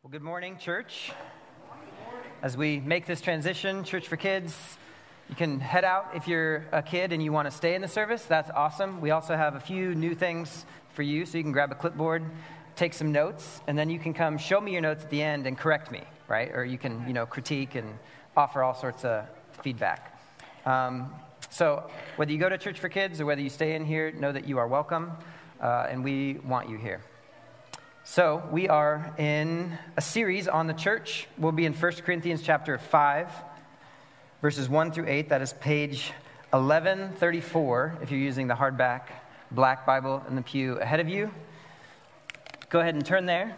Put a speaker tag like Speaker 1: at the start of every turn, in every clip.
Speaker 1: Well, good morning, church. As we make this transition, Church for Kids, you can head out if you're a kid and you want to stay in the service. That's awesome. We also have a few new things for you, so you can grab a clipboard, take some notes, and then you can come show me your notes at the end and correct me, right? Or you can, critique and offer all sorts of feedback. So whether you go to Church for Kids or whether you stay in here, know that you are welcome, and we want you here. So we are in a series on the church. We'll be in 1 Corinthians chapter 5, verses 1 through 8. That is page 1134 if you're using the hardback black Bible in the pew ahead of you. Go ahead and turn there.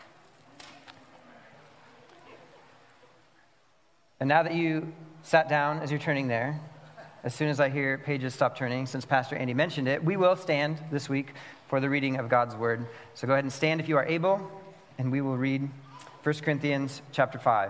Speaker 1: And now that you sat down as you're turning there, as soon as I hear pages stop turning, since Pastor Andy mentioned it, we will stand this week for the reading of God's Word. So go ahead and stand if you are able, and we will read 1 Corinthians chapter 5.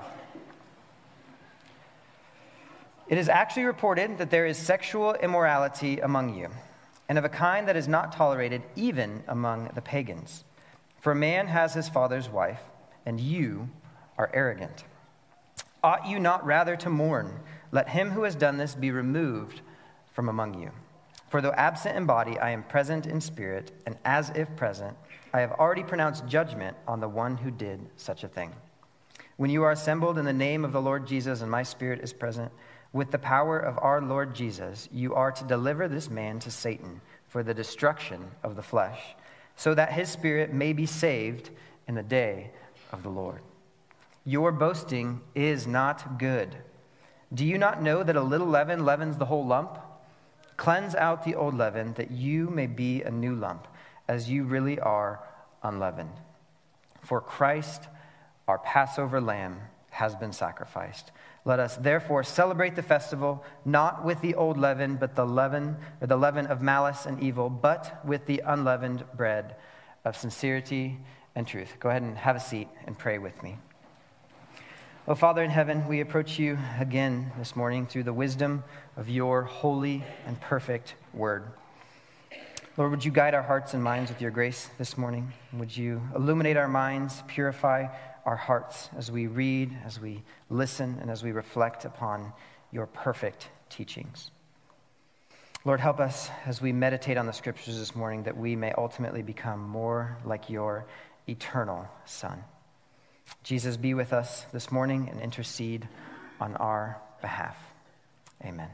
Speaker 1: It is actually reported that there is sexual immorality among you, and of a kind that is not tolerated even among the pagans. For a man has his father's wife, and you are arrogant. Ought you not rather to mourn? Let him who has done this be removed from among you. For though absent in body, I am present in spirit, and as if present, I have already pronounced judgment on the one who did such a thing. When you are assembled in the name of the Lord Jesus, and my spirit is present, with the power of our Lord Jesus, you are to deliver this man to Satan for the destruction of the flesh, so that his spirit may be saved in the day of the Lord. Your boasting is not good. Do you not know that a little leaven leavens the whole lump? Cleanse out the old leaven, that you may be a new lump, as you really are unleavened. For Christ, our Passover lamb, has been sacrificed. Let us therefore celebrate the festival, not with the old leaven, but the leaven of malice and evil, but with the unleavened bread of sincerity and truth. Go ahead and have a seat and pray with me. Oh, Father in heaven, we approach you again this morning through the wisdom of your holy and perfect word. Lord, would you guide our hearts and minds with your grace this morning? Would you illuminate our minds, purify our hearts as we read, as we listen, and as we reflect upon your perfect teachings. Lord, help us as we meditate on the scriptures this morning that we may ultimately become more like your eternal Son. Jesus, be with us this morning and intercede on our behalf. Amen.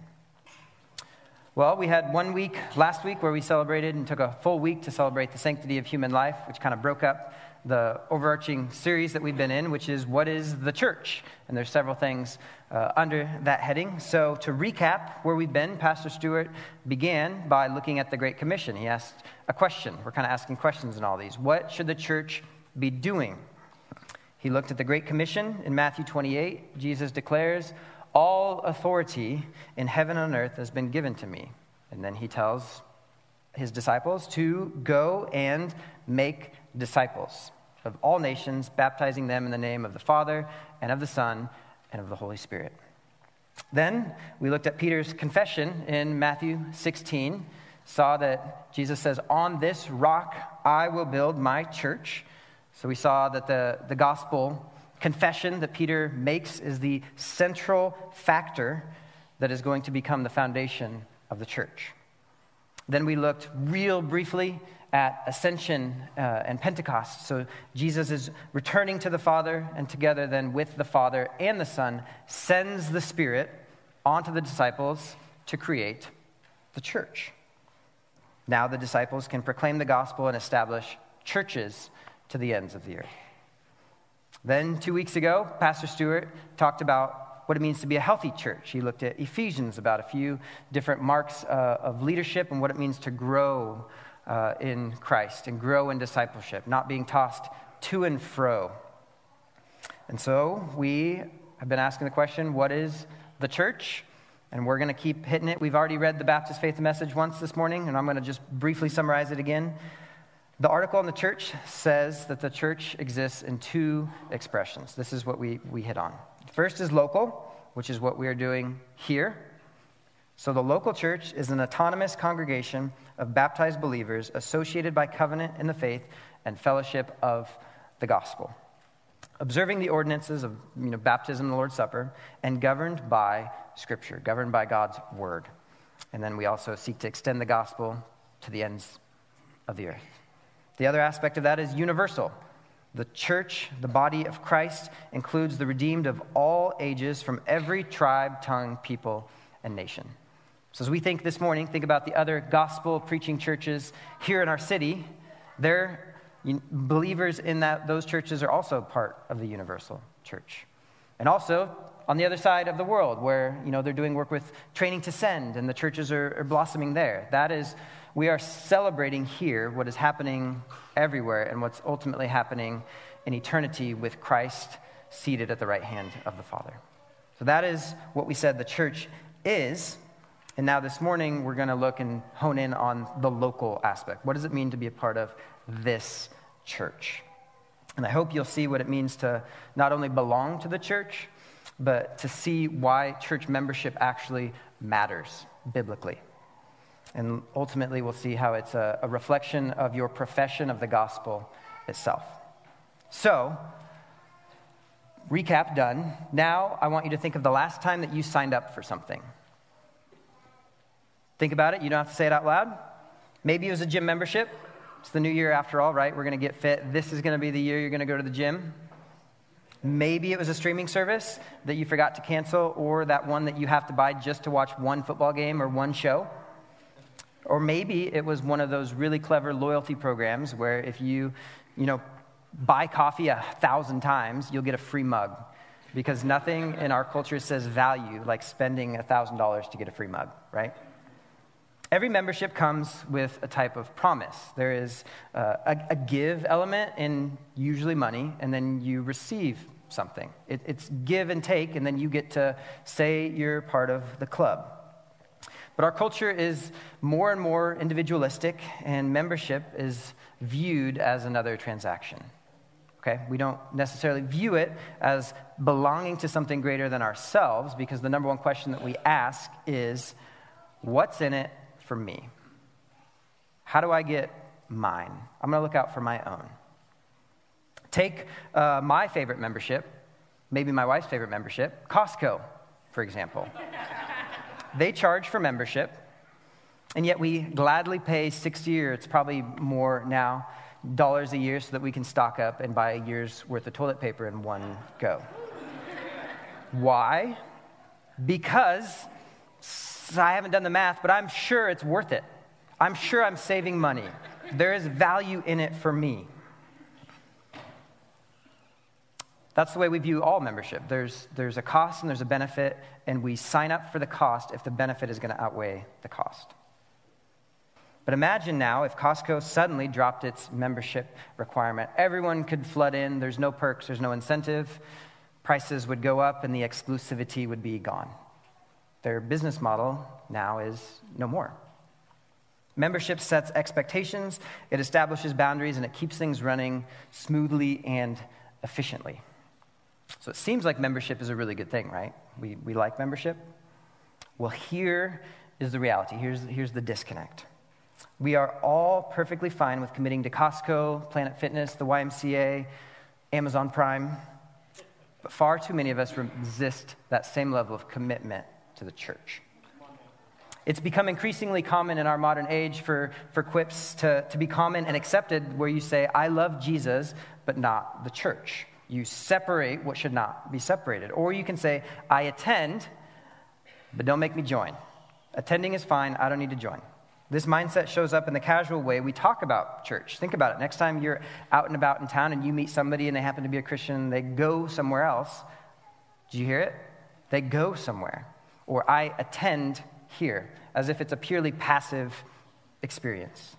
Speaker 1: Well, we had 1 week last week where we celebrated and took a full week to celebrate the sanctity of human life, which kind of broke up the overarching series that we've been in, which is what is the church? And there's several things under that heading. So to recap where we've been, Pastor Stewart began by looking at the Great Commission. He asked a question. We're kind of asking questions in all these. What should the church be doing? He looked at the Great Commission in Matthew 28. Jesus declares, all authority in heaven and on earth has been given to me. And then he tells his disciples to go and make disciples of all nations, baptizing them in the name of the Father and of the Son and of the Holy Spirit. Then we looked at Peter's confession in Matthew 16, saw that Jesus says, on this rock I will build my church. So we saw that the gospel confession that Peter makes is the central factor that is going to become the foundation of the church. Then we looked real briefly at Ascension and Pentecost. So Jesus is returning to the Father, and together then with the Father and the Son sends the Spirit onto the disciples to create the church. Now the disciples can proclaim the gospel and establish churches to the ends of the earth. Then 2 weeks ago, Pastor Stewart talked about what it means to be a healthy church. He looked at Ephesians about a few different marks of leadership and what it means to grow in Christ and grow in discipleship, not being tossed to and fro. And so we have been asking the question, what is the church? And we're going to keep hitting it. We've already read the Baptist Faith Message once this morning, and I'm going to just briefly summarize it again. The article in the church says that the church exists in two expressions. This is what we hit on. First is local, which is what we are doing here. So the local church is an autonomous congregation of baptized believers associated by covenant in the faith and fellowship of the gospel. observing the ordinances of baptism and the Lord's Supper, and governed by Scripture, governed by God's Word. And then we also seek to extend the gospel to the ends of the earth. The other aspect of that is universal. The church, the body of Christ, includes the redeemed of all ages from every tribe, tongue, people, and nation. So as we think this morning, think about the other gospel-preaching churches here in our city. Believers in those churches are also part of the universal church. And also, on the other side of the world, where they're doing work with Training to Send, and the churches are blossoming there. We are celebrating here what is happening everywhere and what's ultimately happening in eternity with Christ seated at the right hand of the Father. So that is what we said the church is. And now this morning, we're going to look and hone in on the local aspect. What does it mean to be a part of this church? And I hope you'll see what it means to not only belong to the church, but to see why church membership actually matters biblically. And ultimately, we'll see how it's a reflection of your profession of the gospel itself. So, recap done. Now, I want you to think of the last time that you signed up for something. Think about it. You don't have to say it out loud. Maybe it was a gym membership. It's the new year after all, right? We're going to get fit. This is going to be the year you're going to go to the gym. Maybe it was a streaming service that you forgot to cancel, or that one that you have to buy just to watch one football game or one show. Or maybe it was one of those really clever loyalty programs where if you buy coffee 1,000 times, you'll get a free mug. Because nothing in our culture says value like spending $1,000 to get a free mug, right? Every membership comes with a type of promise. There is a give element in usually money, and then you receive something. It's give and take, and then you get to say you're part of the club. But our culture is more and more individualistic, and membership is viewed as another transaction. Okay? We don't necessarily view it as belonging to something greater than ourselves, because the number one question that we ask is, what's in it for me? How do I get mine? I'm going to look out for my own. Take my favorite membership, maybe my wife's favorite membership, Costco, for example. They charge for membership, and yet we gladly pay $60, or it's probably more now, dollars a year so that we can stock up and buy a year's worth of toilet paper in one go. Why? Because I haven't done the math, but I'm sure it's worth it. I'm sure I'm saving money. There is value in it for me. That's the way we view all membership. There's a cost and there's a benefit, and we sign up for the cost if the benefit is going to outweigh the cost. But imagine now if Costco suddenly dropped its membership requirement. Everyone could flood in. There's no perks. There's no incentive. Prices would go up, and the exclusivity would be gone. Their business model now is no more. Membership sets expectations, it establishes boundaries, and it keeps things running smoothly and efficiently. So it seems like membership is a really good thing, right? We like membership. Well, here is the reality. Here's the disconnect. We are all perfectly fine with committing to Costco, Planet Fitness, the YMCA, Amazon Prime, but far too many of us resist that same level of commitment to the church. It's become increasingly common in our modern age for quips to be common and accepted, where you say, I love Jesus, but not the church. You separate what should not be separated. Or you can say, I attend, but don't make me join. Attending is fine, I don't need to join. This mindset shows up in the casual way we talk about church. Think about it. Next time you're out and about in town and you meet somebody and they happen to be a Christian, they go somewhere else. Did you hear it? They go somewhere. Or I attend here, as if it's a purely passive experience.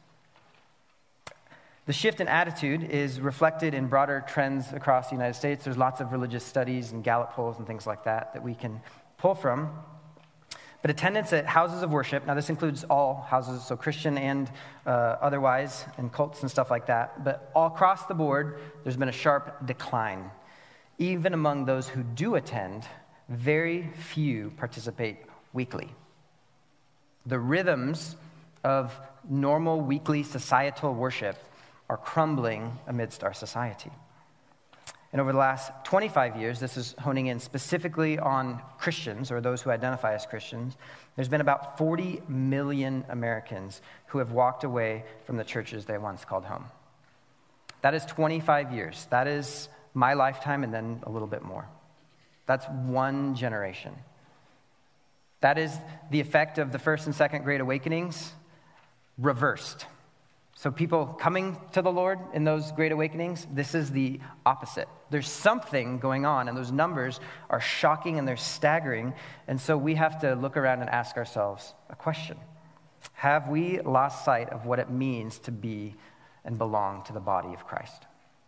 Speaker 1: The shift in attitude is reflected in broader trends across the United States. There's lots of religious studies and Gallup polls and things like that we can pull from. But attendance at houses of worship, now this includes all houses, so Christian and otherwise, and cults and stuff like that, but all across the board, there's been a sharp decline. Even among those who do attend, very few participate weekly. The rhythms of normal weekly societal worship are crumbling amidst our society. And over the last 25 years, this is honing in specifically on Christians or those who identify as Christians, there's been about 40 million Americans who have walked away from the churches they once called home. That is 25 years. That is my lifetime and then a little bit more. That's one generation. That is the effect of the first and second Great Awakenings reversed. So people coming to the Lord in those Great Awakenings, this is the opposite. There's something going on, and those numbers are shocking and they're staggering. And so we have to look around and ask ourselves a question. Have we lost sight of what it means to be and belong to the body of Christ?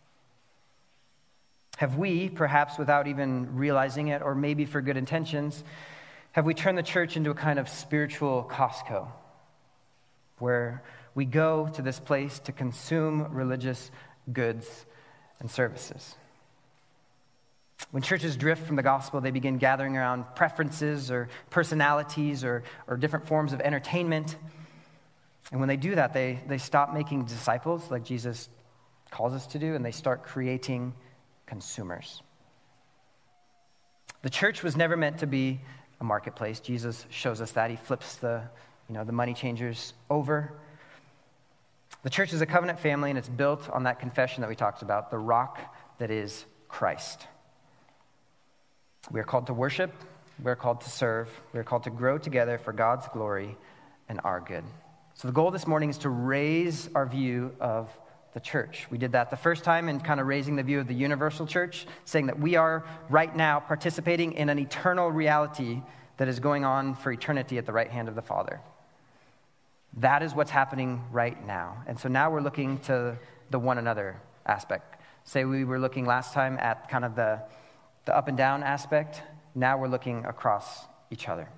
Speaker 1: Have we, perhaps without even realizing it, or maybe for good intentions, have we turned the church into a kind of spiritual Costco, where we go to this place to consume religious goods and services? When churches drift from the gospel, they begin gathering around preferences or personalities or different forms of entertainment. And when they do that, they stop making disciples like Jesus calls us to do, and they start creating consumers. The church was never meant to be a marketplace. Jesus shows us that. He flips the money changers over. The church is a covenant family, and it's built on that confession that we talked about, the rock that is Christ. We are called to worship. We are called to serve. We are called to grow together for God's glory and our good. So the goal this morning is to raise our view of the church. We did that the first time in kind of raising the view of the universal church, saying that we are right now participating in an eternal reality that is going on for eternity at the right hand of the Father. That is what's happening right now. And so now we're looking to the one another aspect. Say we were looking last time at kind of the up and down aspect. Now we're looking across each other.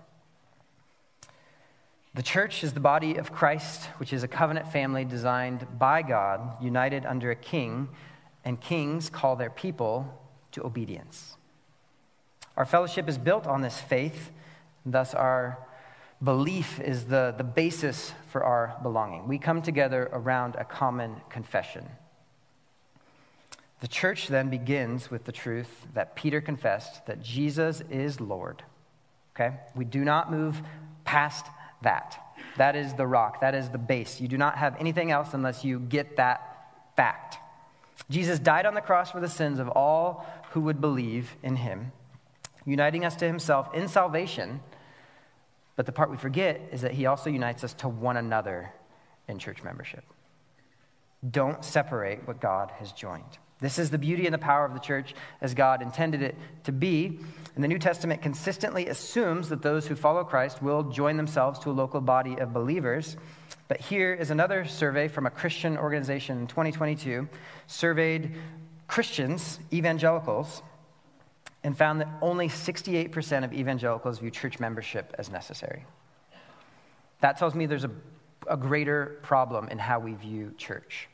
Speaker 1: The church is the body of Christ, which is a covenant family designed by God, united under a king, and kings call their people to obedience. Our fellowship is built on this faith, and thus our belief is the basis for our belonging. We come together around a common confession. The church then begins with the truth that Peter confessed, that Jesus is Lord. Okay? We do not move past that. That is the rock. That is the base. You do not have anything else unless you get that fact. Jesus died on the cross for the sins of all who would believe in him, uniting us to himself in salvation. But the part we forget is that he also unites us to one another in church membership. Don't separate what God has joined. This is the beauty and the power of the church as God intended it to be. And the New Testament consistently assumes that those who follow Christ will join themselves to a local body of believers. But here is another survey from a Christian organization in 2022, surveyed Christians, evangelicals, and found that only 68% of evangelicals view church membership as necessary. That tells me there's a greater problem in how we view church.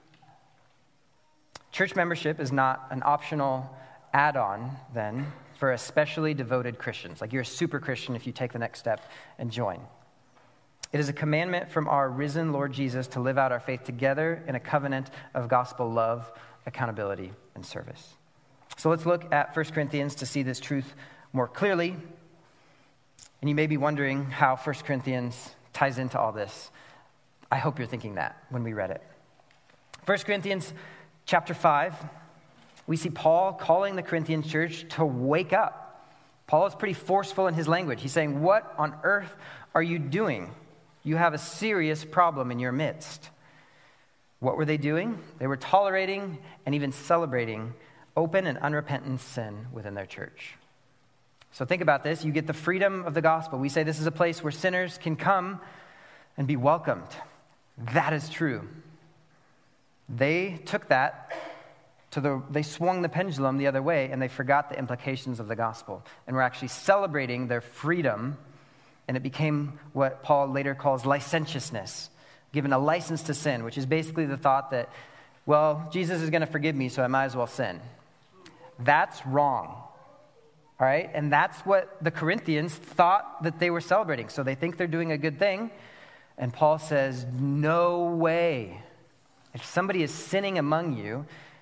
Speaker 1: Church membership is not an optional add-on, then, for especially devoted Christians. Like you're a super Christian if you take the next step and join. It is a commandment from our risen Lord Jesus to live out our faith together in a covenant of gospel love, accountability, and service. So let's look at 1 Corinthians to see this truth more clearly. And you may be wondering how 1 Corinthians ties into all this. I hope you're thinking that when we read it. 1 Corinthians chapter 5, we see Paul calling the Corinthian church to wake up. Paul is pretty forceful in his language. He's saying, what on earth are you doing? You have a serious problem in your midst. What were they doing? They were tolerating and even celebrating open and unrepentant sin within their church. So think about this. You get the freedom of the gospel. We say this is a place where sinners can come and be welcomed. That is true. They took that they swung the pendulum the other way, and they forgot the implications of the gospel. And we're actually celebrating their freedom, and it became what Paul later calls licentiousness, given a license to sin, which is basically the thought that, well, Jesus is going to forgive me, so I might as well sin. That's wrong. All right? And that's what the Corinthians thought that they were celebrating. So they think they're doing a good thing. And Paul says, no way. If somebody is sinning among you,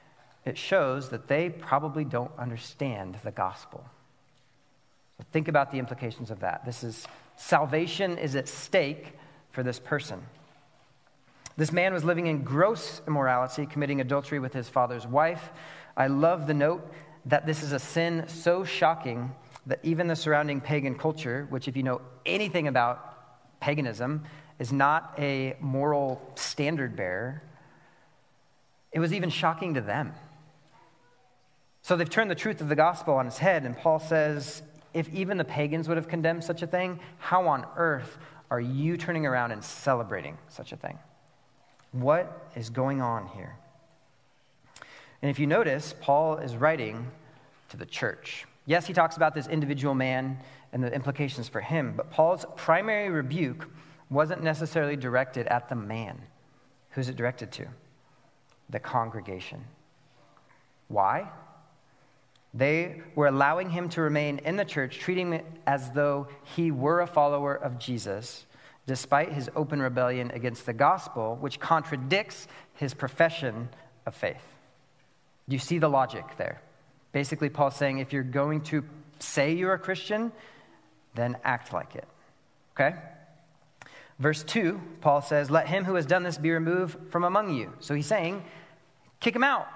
Speaker 1: it shows that they probably don't understand the gospel. So think about the implications of that. Salvation is at stake for this person. This man was living in gross immorality, committing adultery with his father's wife. I love the note that this is a sin so shocking that even the surrounding pagan culture, which if you know anything about paganism, is not a moral standard bearer, it was even shocking to them. So they've turned the truth of the gospel on its head, and Paul says, if even the pagans would have condemned such a thing, how on earth are you turning around and celebrating such a thing? What is going on here? And if you notice, Paul is writing to the church. Yes, he talks about this individual man and the implications for him, but Paul's primary rebuke wasn't necessarily directed at the man. Who's it directed to? The congregation. Why? They were allowing him to remain in the church, treating it as though he were a follower of Jesus, despite his open rebellion against the gospel, which contradicts his profession of faith. Do you see the logic there? Basically, Paul's saying, if you're going to say you're a Christian, then act like it. Okay? Verse 2, Paul says, let him who has done this be removed from among you. So he's saying, kick him out.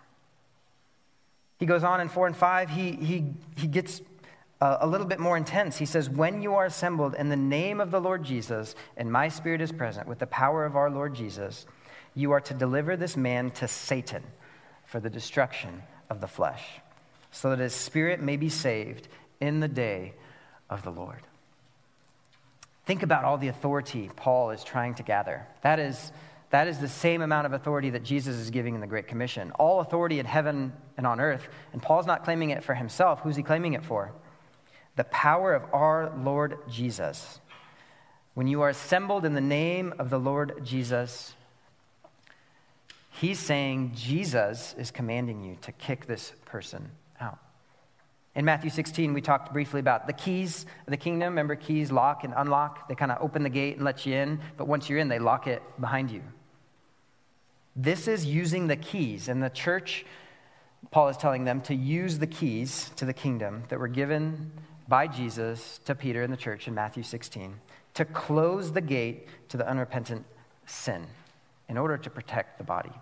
Speaker 1: He goes on in 4 and 5, he gets a little bit more intense. He says, when you are assembled in the name of the Lord Jesus, and my spirit is present with the power of our Lord Jesus, you are to deliver this man to Satan for the destruction of the flesh, so that his spirit may be saved in the day of the Lord. Think about all the authority Paul is trying to gather. That is the same amount of authority that Jesus is giving in the Great Commission. All authority in heaven and on earth. And Paul's not claiming it for himself. Who's he claiming it for? The power of our Lord Jesus. When you are assembled in the name of the Lord Jesus, he's saying Jesus is commanding you to kick this person out. In Matthew 16, we talked briefly about the keys of the kingdom. Remember, keys lock and unlock. They kind of open the gate and let you in. But once you're in, they lock it behind you. This is using the keys. And the church, Paul is telling them to use the keys to the kingdom that were given by Jesus to Peter in the church in Matthew 16 to close the gate to the unrepentant sin in order to protect the body.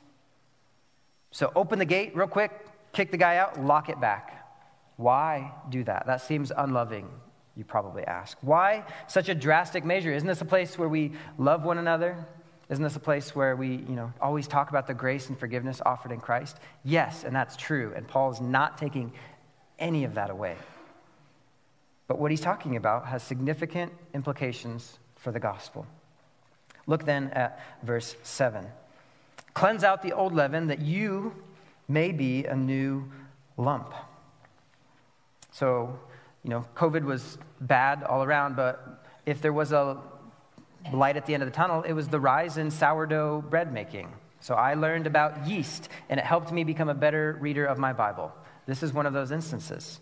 Speaker 1: So open the gate real quick, kick the guy out, lock it back. Why do that? That seems unloving, you probably ask. Why such a drastic measure? Isn't this a place where we love one another? Isn't this a place where we, always talk about the grace and forgiveness offered in Christ? Yes, and that's true. And Paul is not taking any of that away. But what he's talking about has significant implications for the gospel. Look then at verse 7. Cleanse out the old leaven that you may be a new lump. So, COVID was bad all around, but if there was a light at the end of the tunnel, it was the rise in sourdough bread making. So I learned about yeast, and it helped me become a better reader of my Bible. This is one of those instances.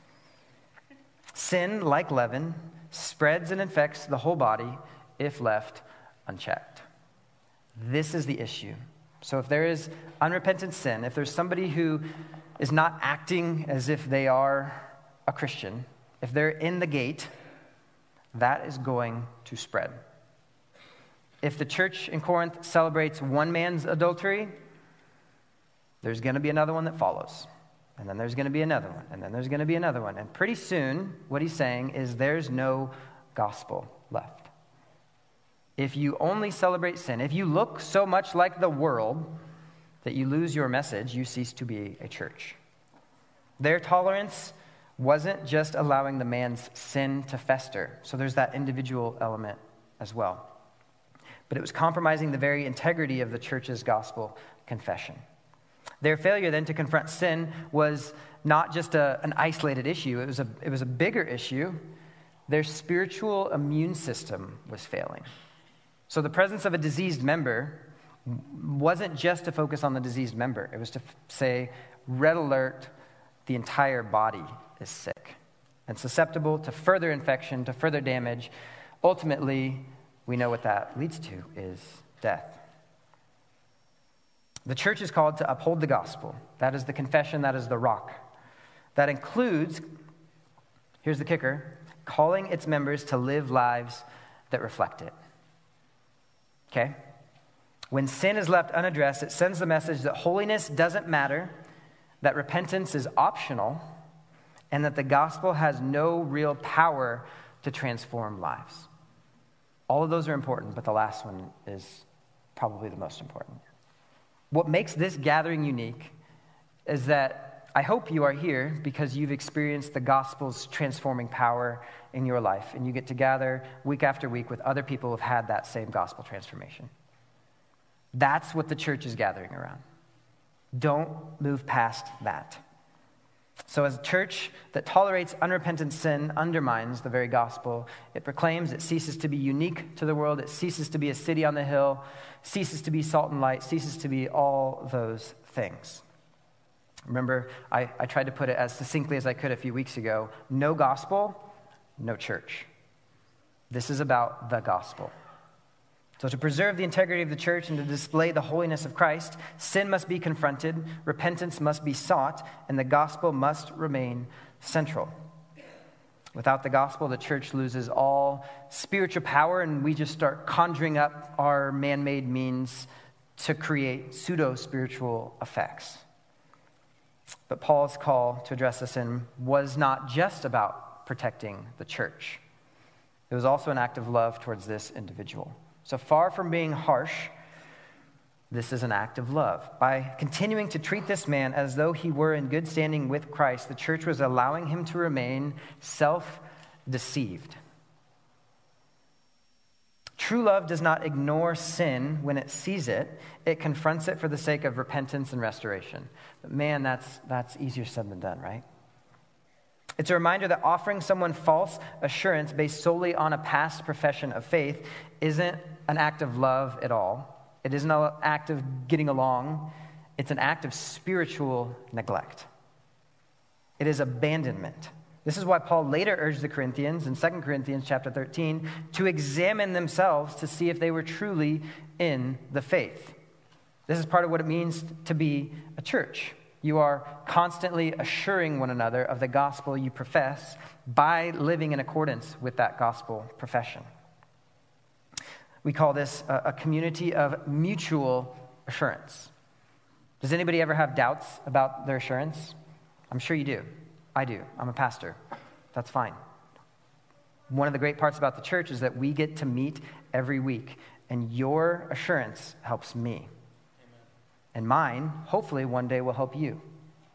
Speaker 1: Sin, like leaven, spreads and infects the whole body if left unchecked. This is the issue. So if there is unrepentant sin, if there's somebody who is not acting as if they are a Christian, if they're in the gate, that is going to spread. If the church in Corinth celebrates one man's adultery, there's going to be another one that follows. And then there's going to be another one. And then there's going to be another one. And pretty soon, what he's saying is there's no gospel left. If you only celebrate sin, if you look so much like the world that you lose your message, you cease to be a church. Their tolerance wasn't just allowing the man's sin to fester. So there's that individual element as well. But it was compromising the very integrity of the church's gospel confession. Their failure then to confront sin was not just an isolated issue. It was a bigger issue. Their spiritual immune system was failing. So the presence of a diseased member wasn't just to focus on the diseased member. It was to say, red alert, the entire body is sick and susceptible to further infection, to further damage. Ultimately, we know what that leads to is death. The church is called to uphold the gospel. That is the confession, that is the rock. That includes, here's the kicker, calling its members to live lives that reflect it. Okay? When sin is left unaddressed, it sends the message that holiness doesn't matter, that repentance is optional, and that the gospel has no real power to transform lives. All of those are important, but the last one is probably the most important. What makes this gathering unique is that I hope you are here because you've experienced the gospel's transforming power in your life, and you get to gather week after week with other people who have had that same gospel transformation. That's what the church is gathering around. Don't move past that. So as a church that tolerates unrepentant sin undermines the very gospel. It proclaims, it ceases to be unique to the world. It ceases to be a city on the hill, ceases to be salt and light, ceases to be all those things. Remember, I tried to put it as succinctly as I could a few weeks ago. No gospel, no church. This is about the gospel. So to preserve the integrity of the church and to display the holiness of Christ, sin must be confronted, repentance must be sought, and the gospel must remain central. Without the gospel, the church loses all spiritual power, and we just start conjuring up our man-made means to create pseudo-spiritual effects. But Paul's call to address this sin was not just about protecting the church. It was also an act of love towards this individual. So far from being harsh, this is an act of love. By continuing to treat this man as though he were in good standing with Christ, the church was allowing him to remain self-deceived. True love does not ignore sin when it sees it. It confronts it for the sake of repentance and restoration. But man, that's easier said than done, right? It's a reminder that offering someone false assurance based solely on a past profession of faith isn't an act of love at all. It isn't an act of getting along. It's an act of spiritual neglect. It is abandonment. This is why Paul later urged the Corinthians in 2 Corinthians chapter 13 to examine themselves to see if they were truly in the faith. This is part of what it means to be a church. You are constantly assuring one another of the gospel you profess by living in accordance with that gospel profession. We call this a community of mutual assurance. Does anybody ever have doubts about their assurance? I'm sure you do. I do. I'm a pastor. That's fine. One of the great parts about the church is that we get to meet every week, and your assurance helps me. And mine, hopefully, one day will help you.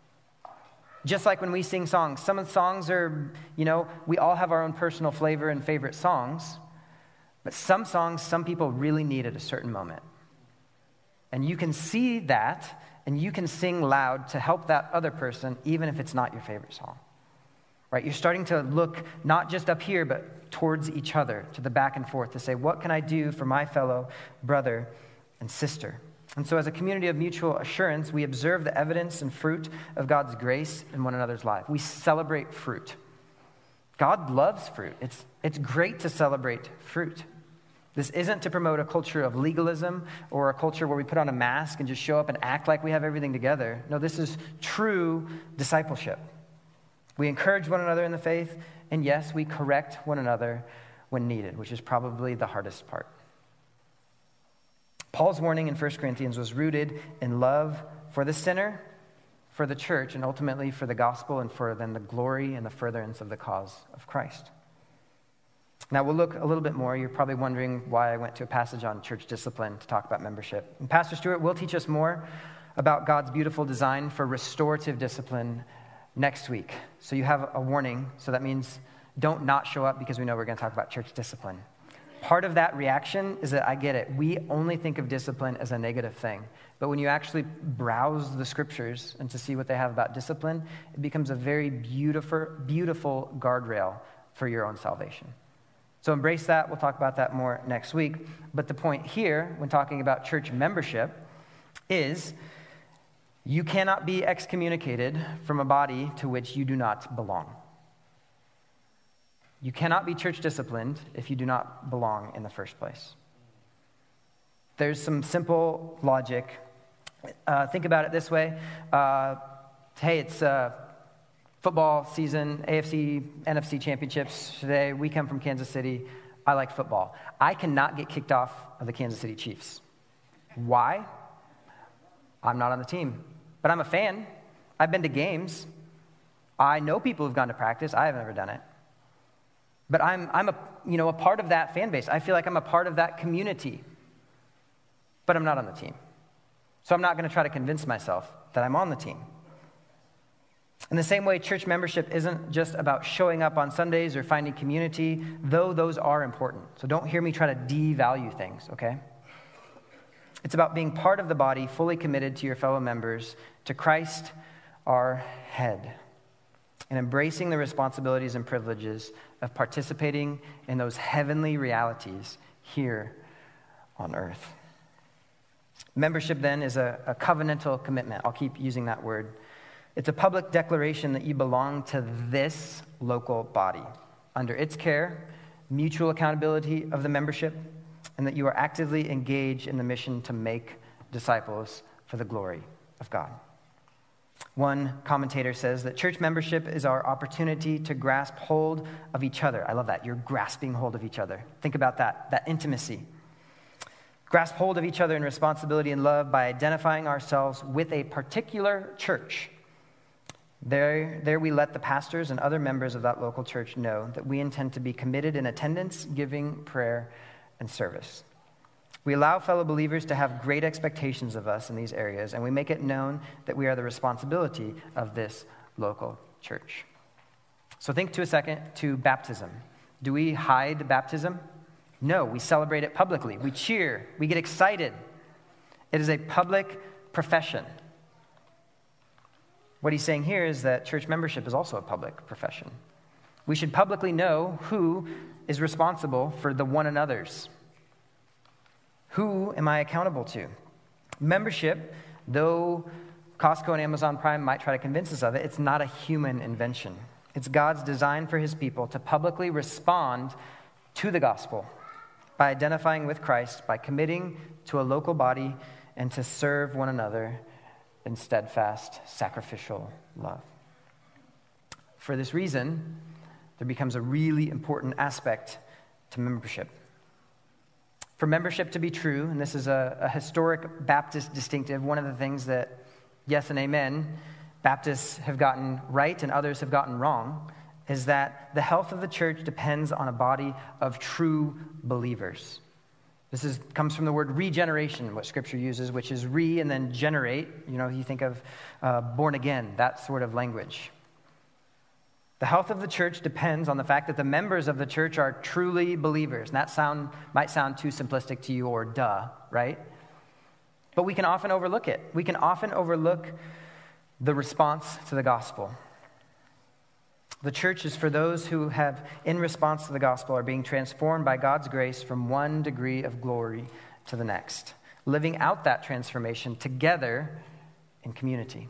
Speaker 1: Just like when we sing songs, some of the songs are, we all have our own personal flavor and favorite songs, but some songs, some people really need at a certain moment. And you can see that, and you can sing loud to help that other person, even if it's not your favorite song. Right? You're starting to look not just up here, but towards each other, to the back and forth, to say, what can I do for my fellow brother and sister? And so as a community of mutual assurance, we observe the evidence and fruit of God's grace in one another's life. We celebrate fruit. God loves fruit. It's great to celebrate fruit. This isn't to promote a culture of legalism or a culture where we put on a mask and just show up and act like we have everything together. No, this is true discipleship. We encourage one another in the faith, and yes, we correct one another when needed, which is probably the hardest part. Paul's warning in 1 Corinthians was rooted in love for the sinner, for the church, and ultimately for the gospel and for then the glory and the furtherance of the cause of Christ. Now we'll look a little bit more. You're probably wondering why I went to a passage on church discipline to talk about membership. And Pastor Stewart will teach us more about God's beautiful design for restorative discipline next week. So you have a warning. So that means don't not show up because we know we're going to talk about church discipline. Part of that reaction is that I get it. We only think of discipline as a negative thing. But when you actually browse the scriptures and to see what they have about discipline, it becomes a very beautiful guardrail for your own salvation. So embrace that. We'll talk about that more next week. But the point here, when talking about church membership, is you cannot be excommunicated from a body to which you do not belong. You cannot be church disciplined if you do not belong in the first place. There's some simple logic Think about it this way. Hey, it's football season, AFC, NFC championships today. We come from Kansas City. I like football. I cannot get kicked off of the Kansas City Chiefs. Why? I'm not on the team, but I'm a fan. I've been to games. I know people who've gone to practice. I have never done it. But I'm a part of that fan base. I feel like I'm a part of that community, but I'm not on the team. So I'm not going to try to convince myself that I'm on the team. In the same way, church membership isn't just about showing up on Sundays or finding community, though those are important. So don't hear me try to devalue things, okay? It's about being part of the body, fully committed to your fellow members, to Christ, our head, and embracing the responsibilities and privileges of participating in those heavenly realities here on earth. Membership, then, is a covenantal commitment. I'll keep using that word. It's a public declaration that you belong to this local body, under its care, mutual accountability of the membership, and that you are actively engaged in the mission to make disciples for the glory of God. One commentator says that church membership is our opportunity to grasp hold of each other. I love that. You're grasping hold of each other. Think about that intimacy. Grasp hold of each other in responsibility and love by identifying ourselves with a particular church. There we let the pastors and other members of that local church know that we intend to be committed in attendance, giving, prayer, and service. We allow fellow believers to have great expectations of us in these areas, and we make it known that we are the responsibility of this local church. So think to a second to baptism. Do we hide baptism? No, we celebrate it publicly. We cheer. We get excited. It is a public profession. What he's saying here is that church membership is also a public profession. We should publicly know who is responsible for the one another's. Who am I accountable to? Membership, though Costco and Amazon Prime might try to convince us of it, it's not a human invention. It's God's design for his people to publicly respond to the gospel by identifying with Christ, by committing to a local body, and to serve one another in steadfast, sacrificial love. For this reason, there becomes a really important aspect to membership. For membership to be true, and this is a historic Baptist distinctive, one of the things that, yes and amen, Baptists have gotten right and others have gotten wrong, is that the health of the church depends on a body of true believers. This comes from the word regeneration, what Scripture uses, which is re and then generate. You think of born again, that sort of language. The health of the church depends on the fact that the members of the church are truly believers. And that might sound too simplistic to you, or duh, right? But we can often overlook it. We can often overlook the response to the gospel. The church is for those who have, in response to the gospel, are being transformed by God's grace from one degree of glory to the next, living out that transformation together in community.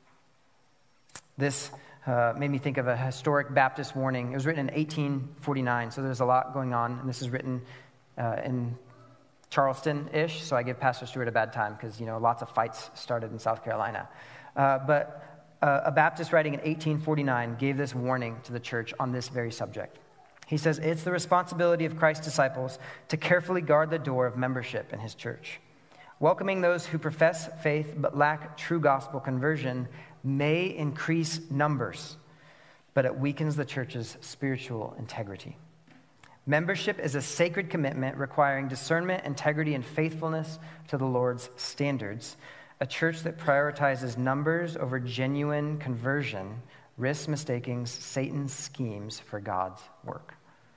Speaker 1: This made me think of a historic Baptist warning. It was written in 1849, so there's a lot going on, and this is written in Charleston-ish, so I give Pastor Stewart a bad time because, lots of fights started in South Carolina. But a Baptist writing in 1849 gave this warning to the church on this very subject. He says, "It's the responsibility of Christ's disciples to carefully guard the door of membership in his church. Welcoming those who profess faith but lack true gospel conversion may increase numbers, but it weakens the church's spiritual integrity. Membership is a sacred commitment requiring discernment, integrity, and faithfulness to the Lord's standards. A church that prioritizes numbers over genuine conversion risks mistaking Satan's schemes for God's work."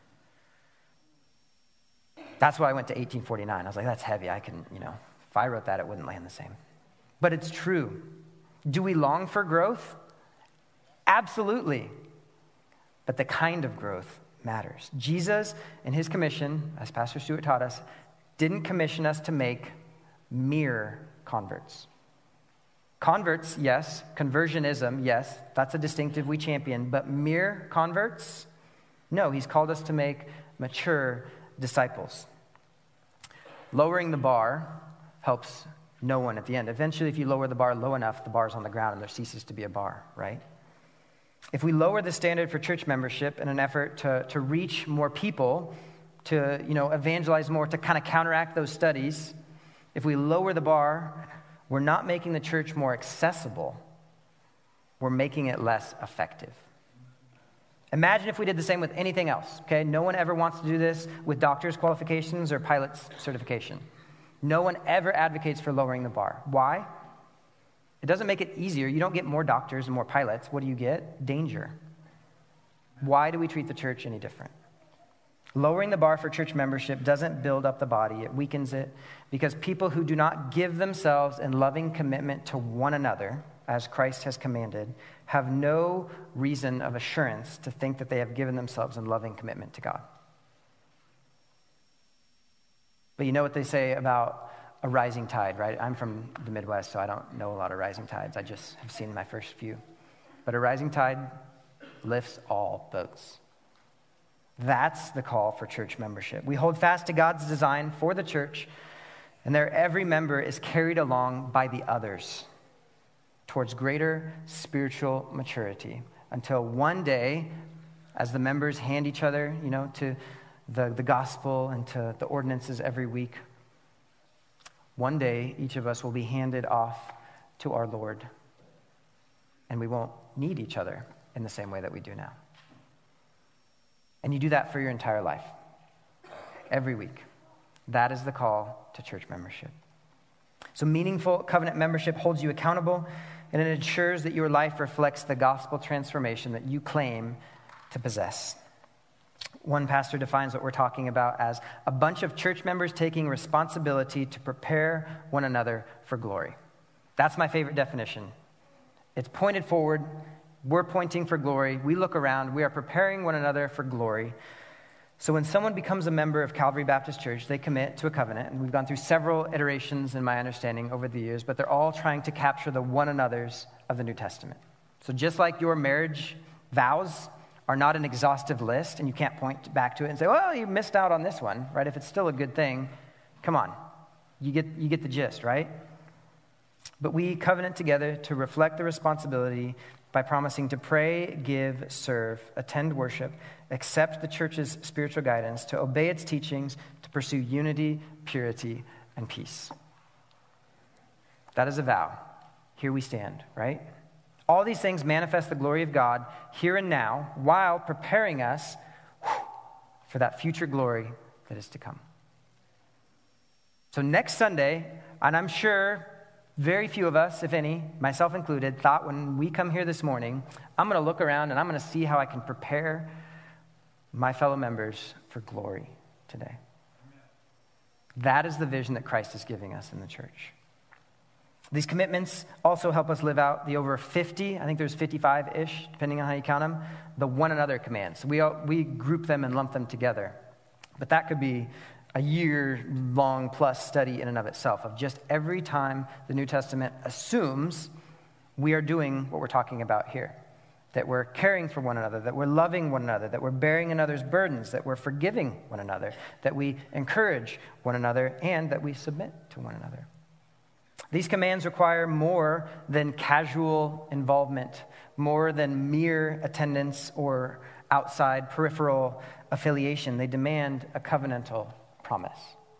Speaker 1: That's why I went to 1849. I was like, that's heavy. If I wrote that, it wouldn't land the same. But it's true. Do we long for growth? Absolutely. But the kind of growth matters. Jesus, in his commission, as Pastor Stewart taught us, didn't commission us to make mere converts. Converts, yes. Conversionism, yes. That's a distinctive we champion. But mere converts? No, he's called us to make mature disciples. Lowering the bar helps No one at the end. Eventually, if you lower the bar low enough, the bar's on the ground and there ceases to be a bar, right? If we lower the standard for church membership in an effort to reach more people, to evangelize more, to kind of counteract those studies, if we lower the bar, we're not making the church more accessible. We're making it less effective. Imagine if we did the same with anything else, okay? No one ever wants to do this with doctor's qualifications or pilot's certification. No one ever advocates for lowering the bar. Why? It doesn't make it easier. You don't get more doctors and more pilots. What do you get? Danger. Why do we treat the church any different? Lowering the bar for church membership doesn't build up the body. It weakens it because people who do not give themselves in loving commitment to one another, as Christ has commanded, have no reason of assurance to think that they have given themselves in loving commitment to God. But you know what they say about a rising tide, right? I'm from the Midwest, so I don't know a lot of rising tides. I just have seen my first few. But a rising tide lifts all boats. That's the call for church membership. We hold fast to God's design for the church, and there every member is carried along by the others towards greater spiritual maturity until one day, as the members hand each other, to the gospel and to the ordinances every week, one day each of us will be handed off to our Lord, and we won't need each other in the same way that we do now. And you do that for your entire life, every week. That is the call to church membership. So meaningful covenant membership holds you accountable, and it ensures that your life reflects the gospel transformation that you claim to possess. One pastor defines what we're talking about as a bunch of church members taking responsibility to prepare one another for glory. That's my favorite definition. It's pointed forward. We're pointing for glory. We look around. We are preparing one another for glory. So when someone becomes a member of Calvary Baptist Church, they commit to a covenant. And we've gone through several iterations in my understanding over the years, but they're all trying to capture the one another's of the New Testament. So just like your marriage vows are not an exhaustive list, and you can't point back to it and say, well, you missed out on this one, right? If it's still a good thing, come on. You get the gist, right? But we covenant together to reflect the responsibility by promising to pray, give, serve, attend worship, accept the church's spiritual guidance, to obey its teachings, to pursue unity, purity, and peace. That is a vow. Here we stand, right? All these things manifest the glory of God here and now while preparing us for that future glory that is to come. So next Sunday, and I'm sure very few of us, if any, myself included, thought when we come here this morning, I'm going to look around and I'm going to see how I can prepare my fellow members for glory today. That is the vision that Christ is giving us in the church. These commitments also help us live out the over 50, I think there's 55-ish, depending on how you count them, the one another commands. We group them and lump them together. But that could be a year-long plus study in and of itself, of just every time the New Testament assumes we are doing what we're talking about here, that we're caring for one another, that we're loving one another, that we're bearing another's burdens, that we're forgiving one another, that we encourage one another, and that we submit to one another. These commands require more than casual involvement, more than mere attendance or outside peripheral affiliation. They demand a covenantal promise.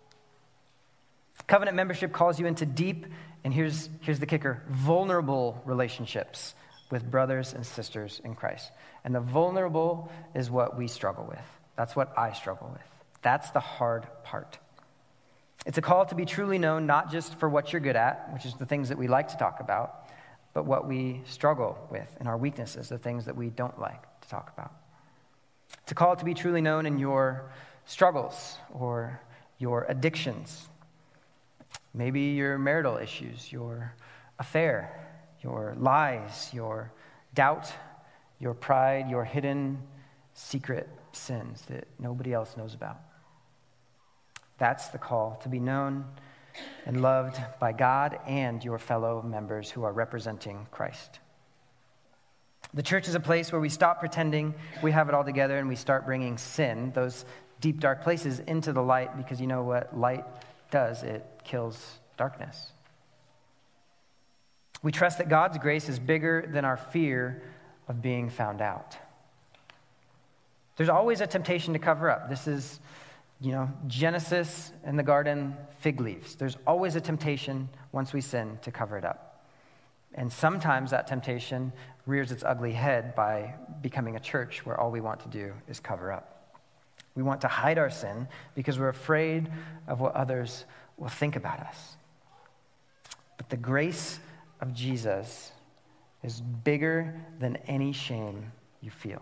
Speaker 1: Covenant membership calls you into deep, and here's the kicker, vulnerable relationships with brothers and sisters in Christ. And the vulnerable is what we struggle with. That's what I struggle with. That's the hard part. It's a call to be truly known, not just for what you're good at, which is the things that we like to talk about, but what we struggle with and our weaknesses, the things that we don't like to talk about. It's a call to be truly known in your struggles or your addictions, maybe your marital issues, your affair, your lies, your doubt, your pride, your hidden secret sins that nobody else knows about. That's the call, to be known and loved by God and your fellow members who are representing Christ. The church is a place where we stop pretending we have it all together and we start bringing sin, those deep, dark places, into the light, because you know what light does? It kills darkness. We trust that God's grace is bigger than our fear of being found out. There's always a temptation to cover up. This is, Genesis in the garden, fig leaves. There's always a temptation once we sin to cover it up. And sometimes that temptation rears its ugly head by becoming a church where all we want to do is cover up. We want to hide our sin because we're afraid of what others will think about us. But the grace of Jesus is bigger than any shame you feel.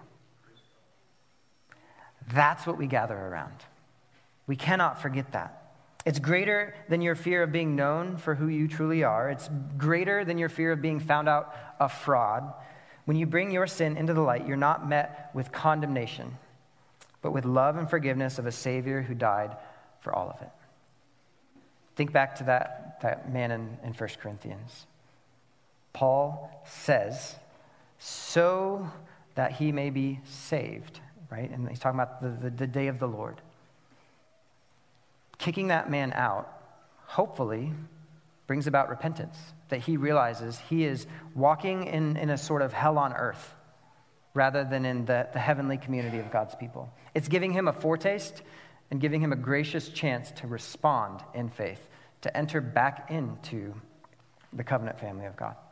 Speaker 1: That's what we gather around. We cannot forget that. It's greater than your fear of being known for who you truly are. It's greater than your fear of being found out a fraud. When you bring your sin into the light, you're not met with condemnation, but with love and forgiveness of a Savior who died for all of it. Think back to that man in 1 Corinthians. Paul says, so that he may be saved, right? And he's talking about the day of the Lord. Kicking that man out, hopefully, brings about repentance, that he realizes he is walking in a sort of hell on earth rather than in the heavenly community of God's people. It's giving him a foretaste and giving him a gracious chance to respond in faith, to enter back into the covenant family of God.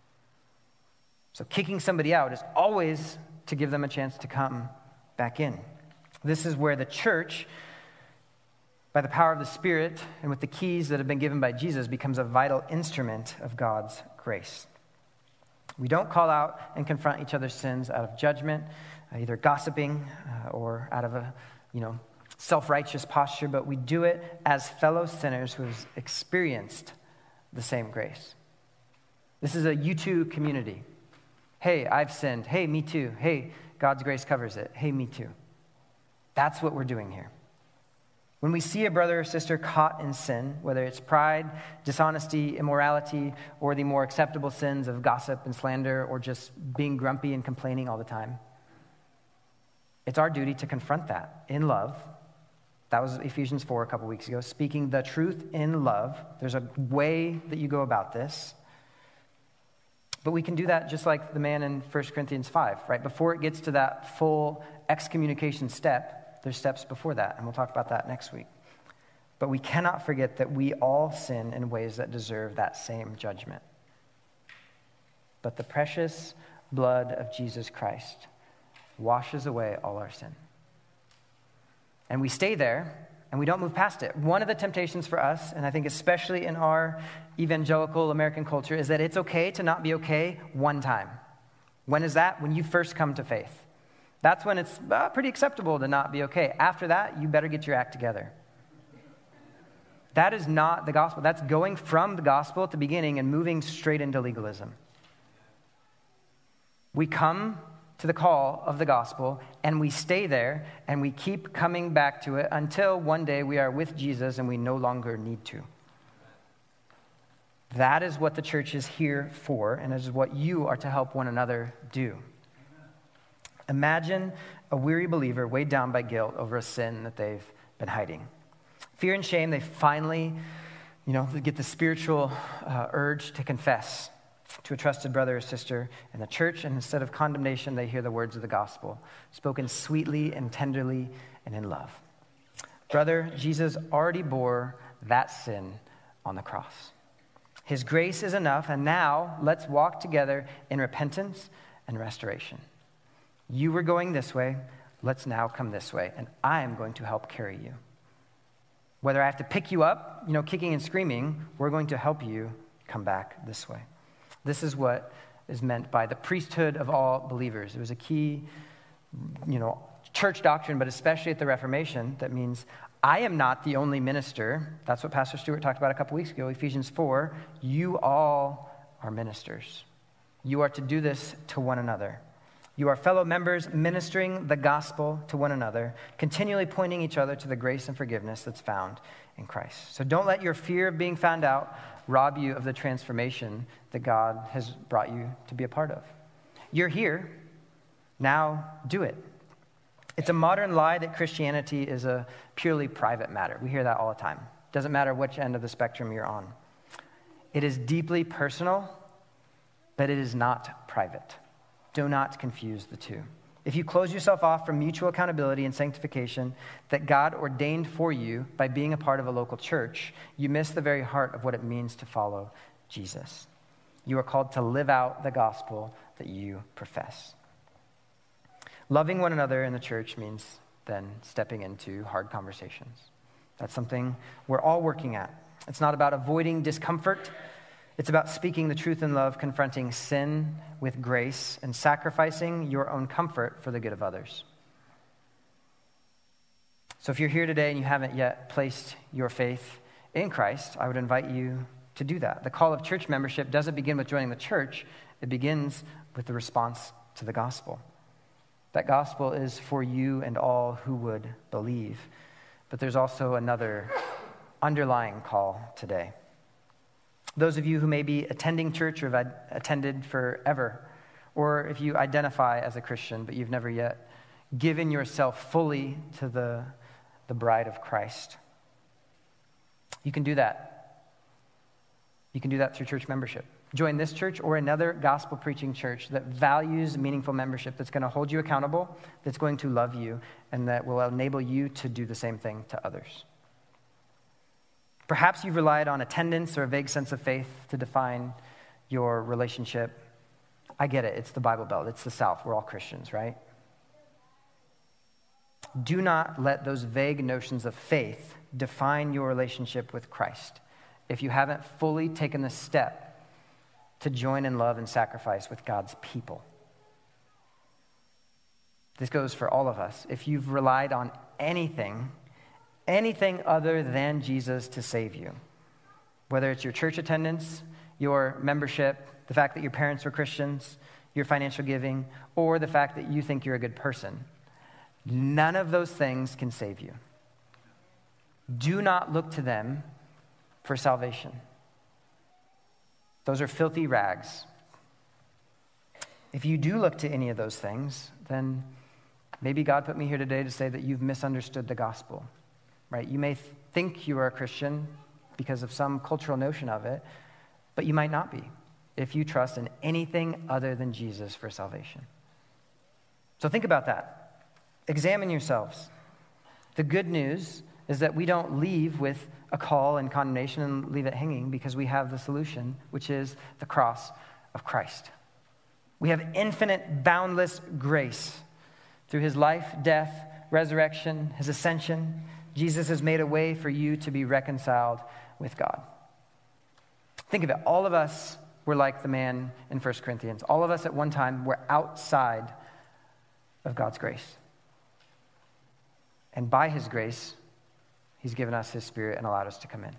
Speaker 1: So kicking somebody out is always to give them a chance to come back in. This is where the church, by the power of the Spirit and with the keys that have been given by Jesus, becomes a vital instrument of God's grace. We don't call out and confront each other's sins out of judgment, either gossiping or out of a, self-righteous posture, but we do it as fellow sinners who have experienced the same grace. This is a you too community. Hey, I've sinned. Hey, me too. Hey, God's grace covers it. Hey, me too. That's what we're doing here. When we see a brother or sister caught in sin, whether it's pride, dishonesty, immorality, or the more acceptable sins of gossip and slander, or just being grumpy and complaining all the time, it's our duty to confront that in love. That was Ephesians 4 a couple weeks ago, speaking the truth in love. There's a way that you go about this. But we can do that just like the man in 1 Corinthians 5, right? Before it gets to that full excommunication step, there's steps before that, and we'll talk about that next week. But we cannot forget that we all sin in ways that deserve that same judgment. But the precious blood of Jesus Christ washes away all our sin. And we stay there, and we don't move past it. One of the temptations for us, and I think especially in our evangelical American culture, is that it's okay to not be okay one time. When is that? When you first come to faith. That's when it's pretty acceptable to not be okay. After that, you better get your act together. That is not the gospel. That's going from the gospel at the beginning and moving straight into legalism. We come to the call of the gospel, and we stay there, and we keep coming back to it until one day we are with Jesus and we no longer need to. That is what the church is here for, and is what you are to help one another do. Imagine a weary believer weighed down by guilt over a sin that they've been hiding. Fear and shame, they finally, they get the spiritual urge to confess to a trusted brother or sister in the church, and instead of condemnation, they hear the words of the gospel, spoken sweetly and tenderly and in love. Brother, Jesus already bore that sin on the cross. His grace is enough, and now let's walk together in repentance and restoration. You were going this way, let's now come this way, and I am going to help carry you. Whether I have to pick you up, kicking and screaming, we're going to help you come back this way. This is what is meant by the priesthood of all believers. It was a key, church doctrine, but especially at the Reformation, that means I am not the only minister. That's what Pastor Stewart talked about a couple weeks ago, Ephesians 4. You all are ministers. You are to do this to one another. You are fellow members ministering the gospel to one another, continually pointing each other to the grace and forgiveness that's found in Christ. So don't let your fear of being found out rob you of the transformation that God has brought you to be a part of. You're here. Now do it. It's a modern lie that Christianity is a purely private matter. We hear that all the time. Doesn't matter which end of the spectrum you're on. It is deeply personal, but it is not private. Do not confuse the two. If you close yourself off from mutual accountability and sanctification that God ordained for you by being a part of a local church, you miss the very heart of what it means to follow Jesus. You are called to live out the gospel that you profess. Loving one another in the church means then stepping into hard conversations. That's something we're all working at. It's not about avoiding discomfort. It's about speaking the truth in love, confronting sin with grace, and sacrificing your own comfort for the good of others. So if you're here today and you haven't yet placed your faith in Christ, I would invite you to do that. The call of church membership doesn't begin with joining the church. It begins with the response to the gospel. That gospel is for you and all who would believe. But there's also another underlying call today. Those of you who may be attending church or have attended forever, or if you identify as a Christian but you've never yet given yourself fully to the bride of Christ, you can do that. You can do that through church membership. Join this church or another gospel-preaching church that values meaningful membership, that's going to hold you accountable, that's going to love you, and that will enable you to do the same thing to others. Perhaps you've relied on attendance or a vague sense of faith to define your relationship. I get it. It's the Bible Belt. It's the South. We're all Christians, right? Do not let those vague notions of faith define your relationship with Christ if you haven't fully taken the step to join in love and sacrifice with God's people. This goes for all of us. If you've relied on anything other than Jesus to save you, whether it's your church attendance, your membership, the fact that your parents were Christians, your financial giving, or the fact that you think you're a good person, none of those things can save you. Do not look to them for salvation. Those are filthy rags. If you do look to any of those things, then maybe God put me here today to say that you've misunderstood the gospel, right? You may think you are a Christian because of some cultural notion of it, but you might not be if you trust in anything other than Jesus for salvation. So think about that. Examine yourselves. The good news is that we don't leave with a call and condemnation and leave it hanging, because we have the solution, which is the cross of Christ. We have infinite, boundless grace. Through his life, death, resurrection, his ascension, Jesus has made a way for you to be reconciled with God. Think of it. All of us were like the man in 1 Corinthians. All of us at one time were outside of God's grace. And by his grace, he's given us his Spirit and allowed us to come in.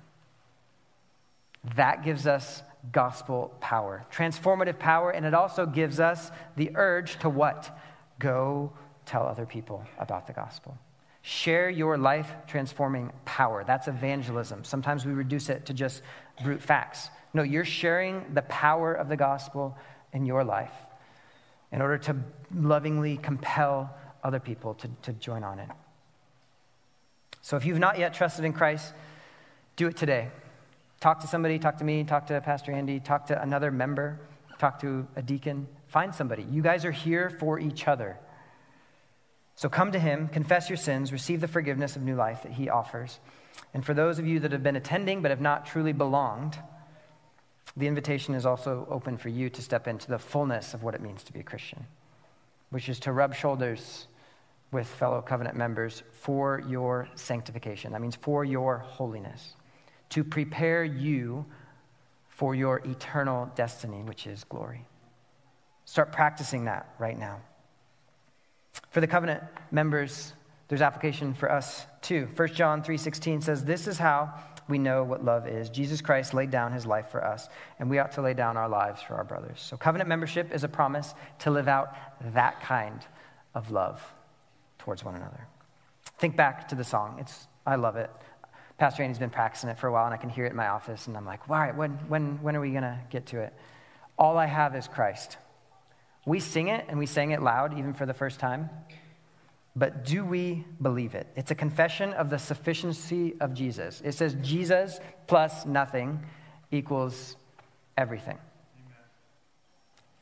Speaker 1: That gives us gospel power, transformative power, and it also gives us the urge to what? Go tell other people about the gospel. Share your life-transforming power. That's evangelism. Sometimes we reduce it to just brute facts. No, you're sharing the power of the gospel in your life in order to lovingly compel other people to join on it. So if you've not yet trusted in Christ, do it today. Talk to somebody, talk to me, talk to Pastor Andy, talk to another member, talk to a deacon. Find somebody. You guys are here for each other. So come to him, confess your sins, receive the forgiveness of new life that he offers. And for those of you that have been attending but have not truly belonged, the invitation is also open for you to step into the fullness of what it means to be a Christian, which is to rub shoulders with fellow covenant members for your sanctification. That means for your holiness, to prepare you for your eternal destiny, which is glory. Start practicing that right now. For the covenant members, there's application for us too. 1 John 3:16 says, "This is how we know what love is. Jesus Christ laid down his life for us, and we ought to lay down our lives for our brothers." So covenant membership is a promise to live out that kind of love towards one another. Think back to the song. I love it. Pastor Andy's been practicing it for a while, and I can hear it in my office, and I'm like, all right, when are we going to get to it? All I have is Christ. We sing it, and we sang it loud, even for the first time. But do we believe it? It's a confession of the sufficiency of Jesus. It says Jesus plus nothing equals everything. Amen.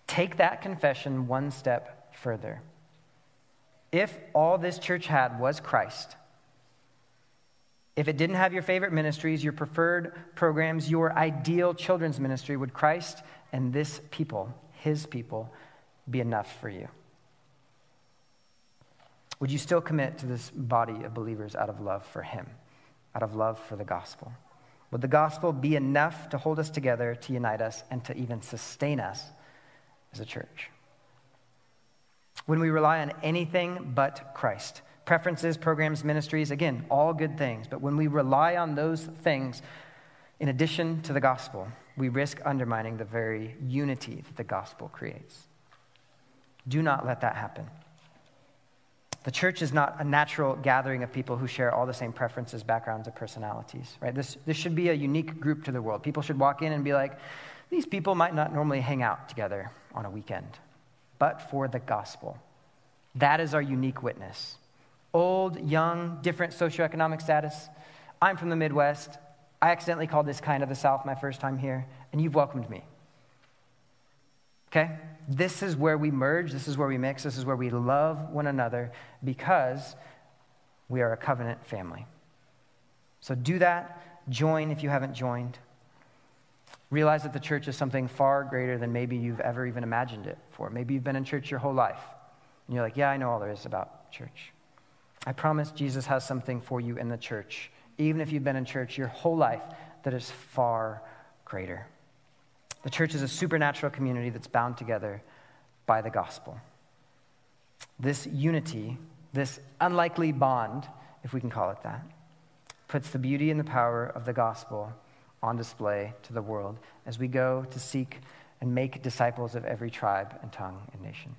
Speaker 1: Take that confession one step further. If all this church had was Christ, if it didn't have your favorite ministries, your preferred programs, your ideal children's ministry, would Christ and this people, his people, be enough for you? Would you still commit to this body of believers out of love for him, out of love for the gospel? Would the gospel be enough to hold us together, to unite us, and to even sustain us as a church? When we rely on anything but Christ, preferences, programs, ministries, again, all good things, but when we rely on those things in addition to the gospel, we risk undermining the very unity that the gospel creates. Do not let that happen. The church is not a natural gathering of people who share all the same preferences, backgrounds, and personalities, right? This should be a unique group to the world. People should walk in and be like, these people might not normally hang out together on a weekend, but for the gospel. That is our unique witness. Old, young, different socioeconomic status. I'm from the Midwest. I accidentally called this kind of the South my first time here, and you've welcomed me. Okay? This is where we merge. This is where we mix. This is where we love one another because we are a covenant family. So do that. Join if you haven't joined. Realize that the church is something far greater than maybe you've ever even imagined it for. Maybe you've been in church your whole life, and you're like, yeah, I know all there is about church. I promise Jesus has something for you in the church, even if you've been in church your whole life, that is far greater. The church is a supernatural community that's bound together by the gospel. This unity, this unlikely bond, if we can call it that, puts the beauty and the power of the gospel on display to the world as we go to seek and make disciples of every tribe and tongue and nation.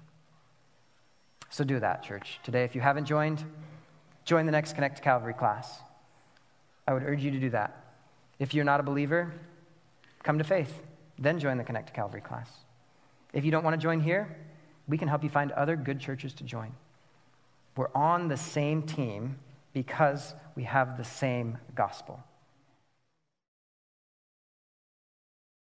Speaker 1: So do that, church. Today, if you haven't joined, join the next Connect to Calvary class. I would urge you to do that. If you're not a believer, come to faith. Then join the Connect to Calvary class. If you don't want to join here, we can help you find other good churches to join. We're on the same team because we have the same gospel.